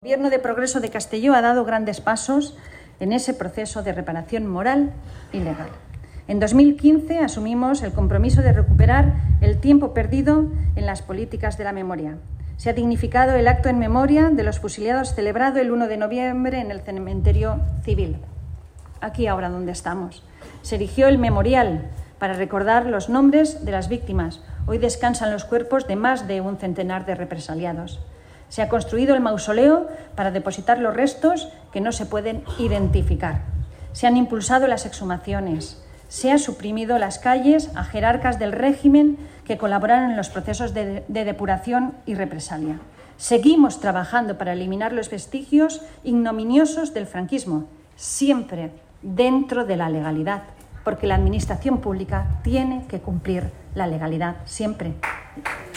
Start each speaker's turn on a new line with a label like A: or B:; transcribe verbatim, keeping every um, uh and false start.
A: El Gobierno de Progreso de Castelló ha dado grandes pasos en ese proceso de reparación moral y legal. En dos mil quince asumimos el compromiso de recuperar el tiempo perdido en las políticas de la memoria. Se ha dignificado el acto en memoria de los fusilados celebrado el uno de noviembre en el cementerio civil, aquí ahora donde estamos. Se erigió el memorial para recordar los nombres de las víctimas. Hoy descansan los cuerpos de más de un centenar de represaliados. Se ha construido el mausoleo para depositar los restos que no se pueden identificar. Se han impulsado las exhumaciones. Se han suprimido las calles a jerarcas del régimen que colaboraron en los procesos de, de depuración y represalia. Seguimos trabajando para eliminar los vestigios ignominiosos del franquismo, siempre dentro de la legalidad, porque la administración pública tiene que cumplir la legalidad siempre.